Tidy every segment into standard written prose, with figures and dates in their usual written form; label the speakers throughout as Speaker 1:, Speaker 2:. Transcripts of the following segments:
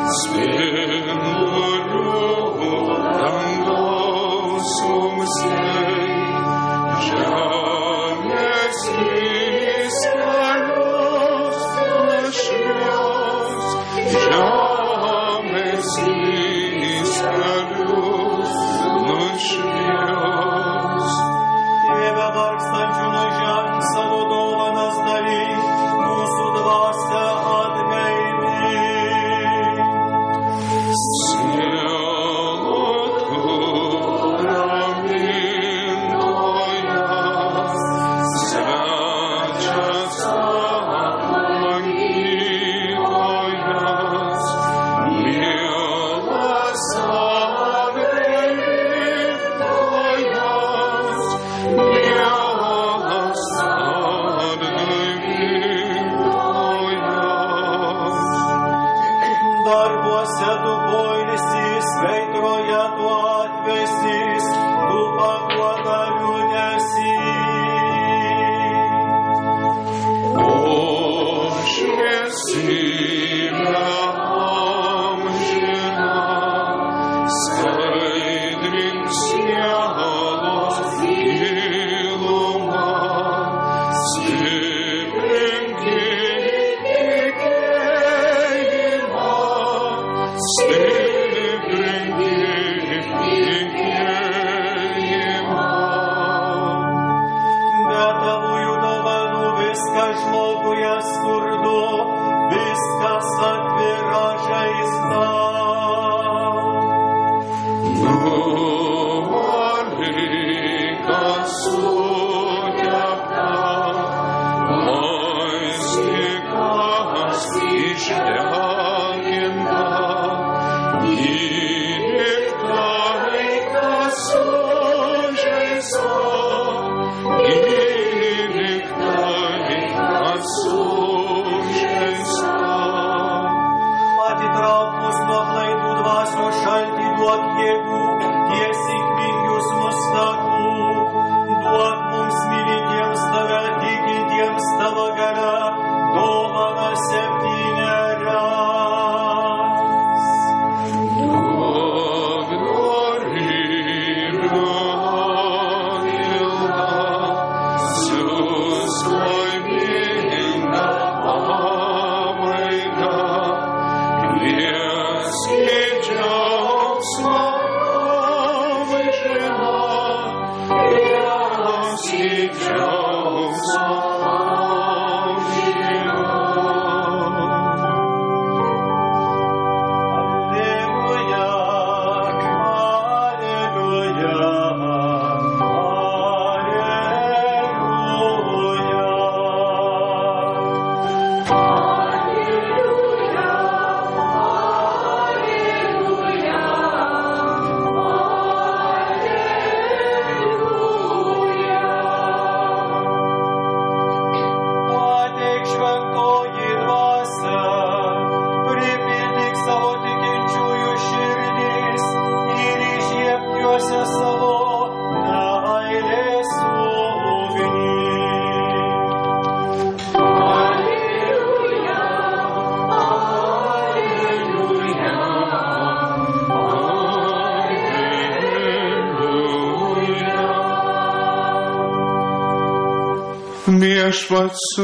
Speaker 1: Viešpats su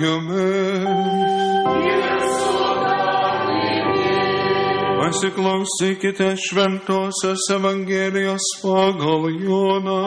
Speaker 1: jumis. Pasiklausykite šventosios Evangelijos pagal Joną.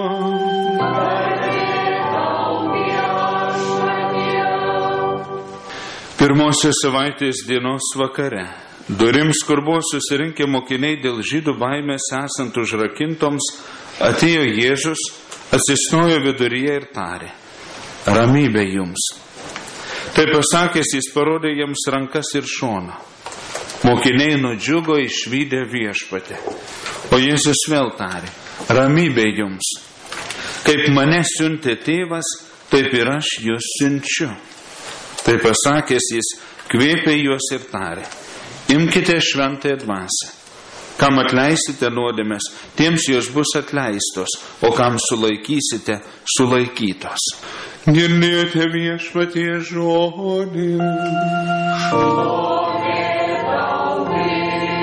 Speaker 1: Pirmosios savaitės dienos vakare, durims, kur buvo susirinkę mokiniai dėl žydų baimės esant užrakintoms, atėjo Jėzus, atsistojo viduryje ir tarė: Ramybė jums. Tai pasakęs, jis parodė jiems rankas ir šoną. Mokiniai nudžiugo išvydę Viešpatį. O Jėzus vėl tarė: Ramybė jums. Kaip mane siuntė tėvas, taip ir aš jūs siunčiu. Tai pasakęs, jis kvėpė juos ir tarė: Imkite šventąją dvasią. Kam atleisite nuodėmes, tiems jos bus atleistos, o kam sulaikysite, sulaikytos. Girdėjote Viešpaties žodį. Šlovė tau, Kriste.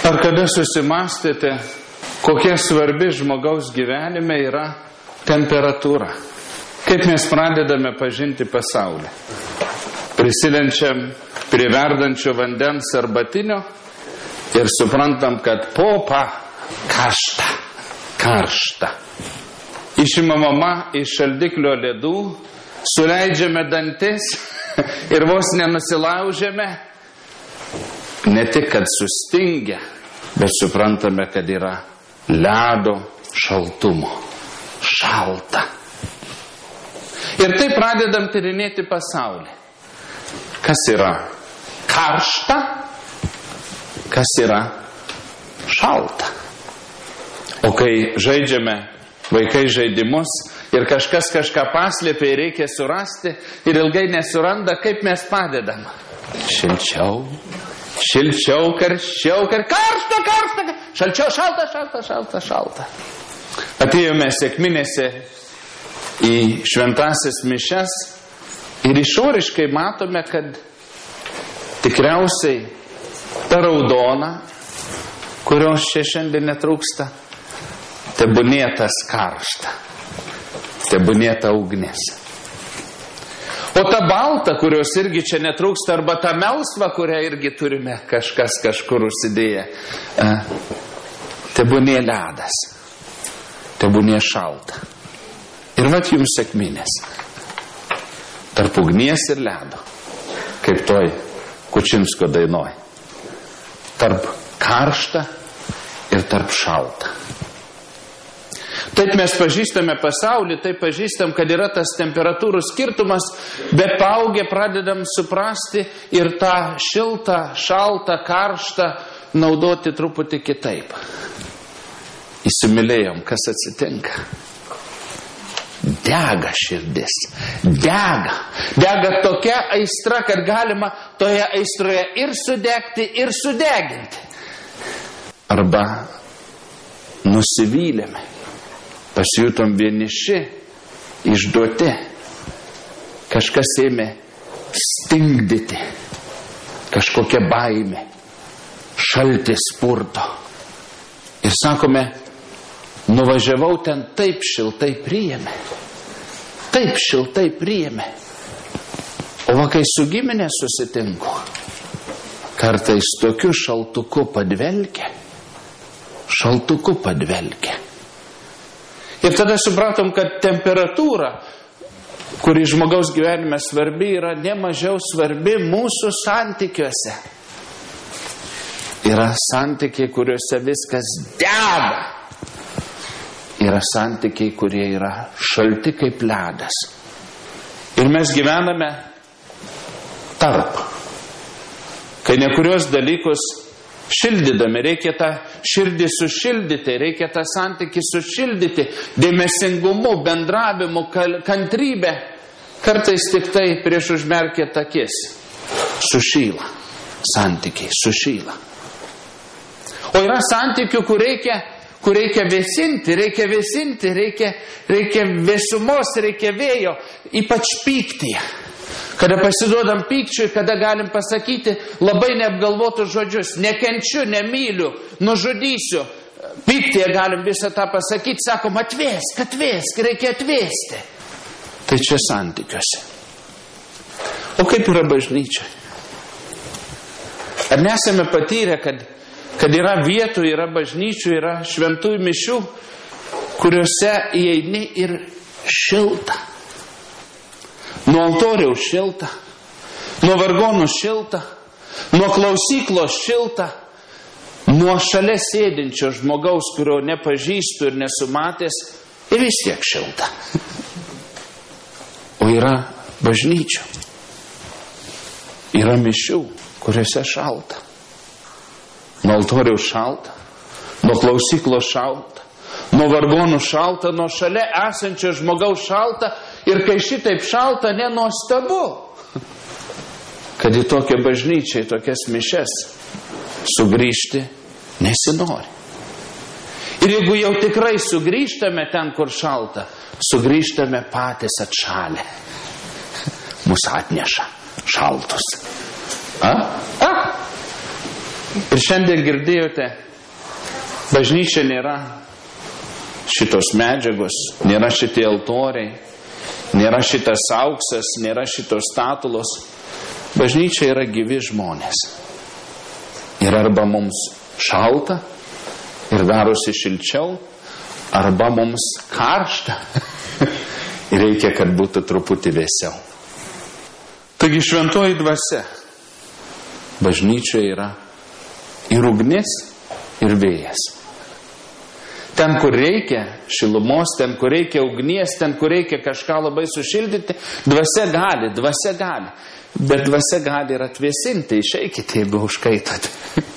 Speaker 1: Ar kada susimastėte, kokia svarbi žmogaus gyvenime yra temperatūra? Kaip mes pradedame pažinti pasaulį? Prisilenčiam prie verdančio vandens arbatinio ir suprantam, kad popa karšta. Išima mama iš šaldiklio ledų, suleidžiame dantis ir vos nenusilaužiame. Ne tik, kad sustingę, bet suprantame, kad yra ledo šaltumo. Šalta. Ir taip pradedam tyrinėti pasaulį. Kas yra karšta, kas yra šalta. O kai žaidžiame vaikai žaidimus ir kažkas kažką paslėpia ir reikia surasti ir ilgai nesuranda, kaip mes padedam? Šilčiau, karščiau, karšta, šalčiau, šalta. Atėjome sekminėse į šventąsias mišias ir išoriškai matome, kad tikriausiai ta raudona, kurios čia šiandien netrūksta, tebūnėtas karšta, tebūnėta ugnis. O ta balta, kurios irgi čia netrūksta, arba ta melsva, kurią irgi turime kažkas kažkur užsidėję, tebūnė ledas, tebūnė šalta. Ir vat jums sekminės. Tarp ugnies ir ledo, kaip toj Kučinsko dainoj. Tarp karšta ir tarp šalta. Taip mes pažįstame pasaulį, taip pažįstam, kad yra tas temperatūrų skirtumas, bet paaugę pradedam suprasti ir tą šiltą, šaltą, karštą naudoti truputį kitaip. Įsimylėjom, kas atsitinka. Dega širdis, dega tokia aistra, kad galima toje aistroje ir sudegti, ir sudeginti. Arba nusivylėme. Pasijutom vieniši, išduoti. Kažkas ėmė stingdyti. Kažkokia baimė. Šaltis purto. Ir sakome, nuvažiavau ten, taip šiltai priėmė. Taip šiltai priėmė. O va, kai su giminė susitinku, kartais tokiu šaltuku padvelkia. Ir tada supratom, kad temperatūra, kuri žmogaus gyvenime svarbi, yra nemažiau svarbi mūsų santykiuose. Yra santykiai, kuriuose viskas dega. Yra santykiai, kurie yra šalti kaip ledas. Ir mes gyvename tarp. Kai nekurios dalykus šildydami, reikia tą širdį sušildyti, reikia tą santykį sušildyti, dėmesingumu, bendravimu, kantrybę. Kartais tik tai prieš užmerkėt akis. Sušyla. Santykiai sušyla. O yra santykių, kur reikia vėsinti, reikia vėsumos, reikia vėjo, ypač pyktyje. Kada pasiduodam pykčiui, kada galim pasakyti labai neapgalvotus žodžius, nekenčiu, nemyliu, nužudysiu. Pyktyje galim visą tą pasakyti, sakom, atvėsk, reikia atvėsti. Tai čia santykiuose. O kaip yra bažnyčia? Ar nesame patyrę, kad yra vietų, yra bažnyčių, yra šventųjų mišių, kuriuose įeini ir šilta. Nuo altoriaus šilta, nuo vargonų šilta, nuo klausyklos šilta, nuo šalia sėdinčio žmogaus, kurio nepažįstu ir nesumatęs, ir vis tiek šilta. O yra bažnyčių, yra mišių, kuriuose šalta. Nuo altoriaus šalta, nuo klausyklos šalta, nuo vargonų šalta, nuo šalia esančio žmogaus šalta. Ir kai šitaip šalta, nenuostabu, kad į tokią bažnyčią, į tokias mišias sugrįžti nesinori. Ir jeigu jau tikrai sugrįžtame ten, kur šalta, sugrįžtame patys atšalę. Mūsų atneša šaltus. Ir šiandien girdėjote, bažnyčia nėra šitos medžiagos, nėra šitie altoriai, nėra šitas auksas, nėra šitos statulos. Bažnyčia yra gyvi žmonės. Ir arba mums šalta ir darosi šilčiau, arba mums karšta ir reikia, kad būtų truputį vėsiau. Taigi šventoji dvasia bažnyčioje yra ir ugnis, ir vėjas. Ten, kur reikia šilumos, ten, kur reikia ugnies, ten, kur reikia kažką labai sušildyti, dvasia gali. Bet dvasia gali ir atvėsinti, išeikite, jeigu užkaitot.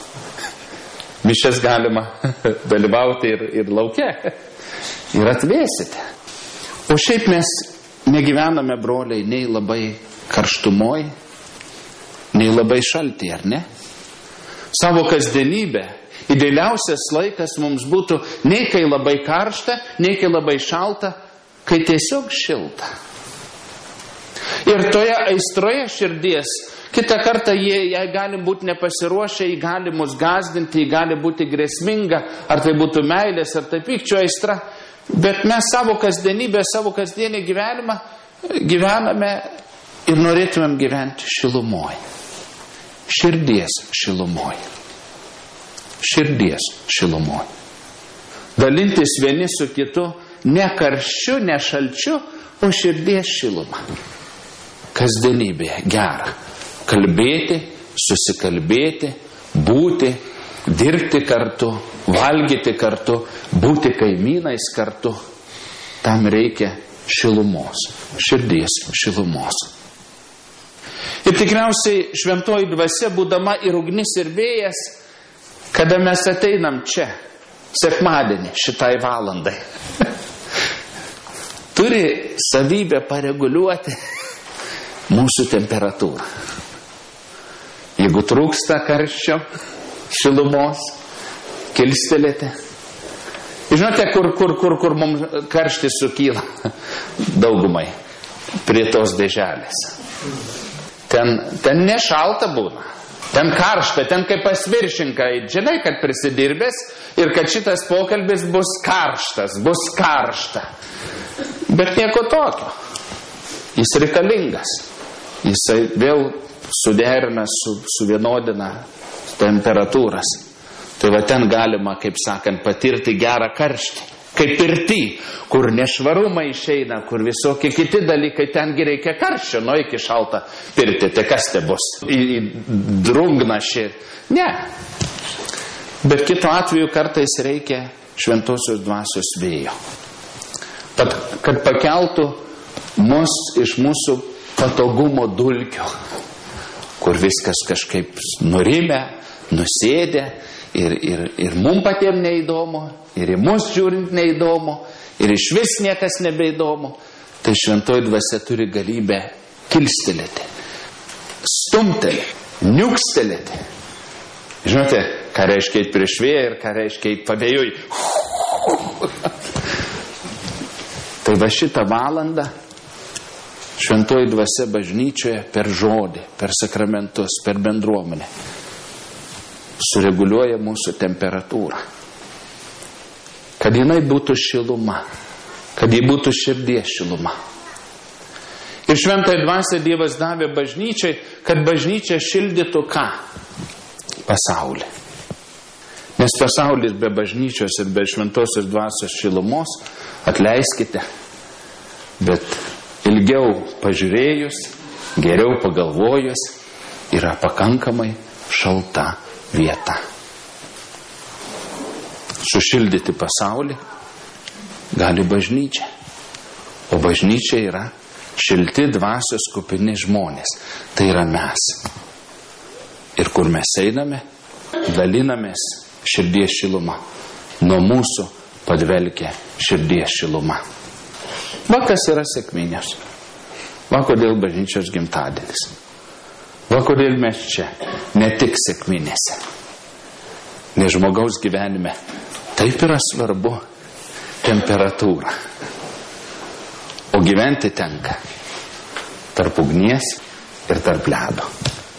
Speaker 1: Mišias galima dalyvauti ir lauke. Ir atvėsite. O šiaip mes negyvename, broliai, nei labai karštumoj, nei labai šaltį, ar ne? Savo kasdienybę. Idealiausias laikas mums būtų nei kai labai karšta, nei kai labai šalta, kai tiesiog šilta. Ir toje aistroje širdies, kitą kartą jie gali būti nepasiruošę, jie gali mus gąsdinti, jie gali būti grėsminga, ar tai būtų meilės, ar tai pykčio aistra. Bet mes savo kasdienybę, savo kasdienį gyvenimą gyvename ir norėtumėm gyventi šilumoj. Širdies šilumoj. Širdies šilumoj. Dalintis vieni su kitu ne karščiu, ne šalčiu, o širdies šilumą. Kasdienybėje gera. Kalbėti, susikalbėti, būti, dirbti kartu, valgyti kartu, būti kaimynais kartu. Tam reikia šilumos, širdies šilumos. Ir tikriausiai šventoji dvasia, būdama ir ugnis, ir vėjas, kada mes ateinam čia, sekmadienį, šitai valandai, turi savybę pareguliuoti mūsų temperatūrą. Jeigu trūksta karščio, šilumos, kilstelėti. Žinote, kur mums karštis sukyla daugumai prie tos dėželės. Ten nešalta būna. Ten karšta, ten kaip pas viršininką. Žinai, kad prisidirbęs ir kad šitas pokalbis bus karštas, bus karšta. Bet nieko tokio. Jis reikalingas. Jisai vėl suderina, suvienodina temperatūras. Tai va ten galima, kaip sakant, patirti gerą karštį. Kaip pirty, kur nešvarumai išeina, kur visokie kiti dalykai, tengi reikia karščio, nuo iki šaltą pirti, tai kas te bus? Į drungną širdį. Ne. Bet kitu atveju kartais reikia šventosios dvasios vėjo. Kad pakeltų mus iš mūsų patogumo dulkių, kur viskas kažkaip nurimę, nusėdė, ir mums patiems neįdomu, ir į mus žiūrint neįdomu, ir iš vis niekas nebeįdomu. Tai šventoji dvasia turi galybę kilstelėti, stumtelėti, niukstelėti. Žinote, ką reiškia eit prieš vėją ir ką reiškia eit pavėjui. Tai va šitą valandą šventoji dvasia bažnyčioje per žodį, per sakramentus, per bendruomenę sureguliuoja mūsų temperatūrą. Kad jinai būtų šiluma, kad ji būtų širdies šiluma. Ir šventąją dvasią Dievas davė bažnyčiai, kad bažnyčia šildytų ką? Pasaulį. Nes pasaulis be bažnyčios ir be šventosios dvasios šilumos, atleiskite, bet ilgiau pažiūrėjus, geriau pagalvojus, yra pakankamai šalta vieta. Sušildyti pasaulį gali bažnyčia. O bažnyčia yra šilti dvasios kupini žmonės. Tai yra mes. Ir kur mes einame, dalinamės širdies šilumą. Nuo mūsų padvelkia širdies šiluma. Va kas yra sekminės. Va kodėl bažnyčios gimtadienis. Va kodėl mes čia, ne tik sekminėse. Nes žmogaus gyvenime taip yra svarbu temperatūra. O gyventi tenka tarp ugnies ir tarp ledo.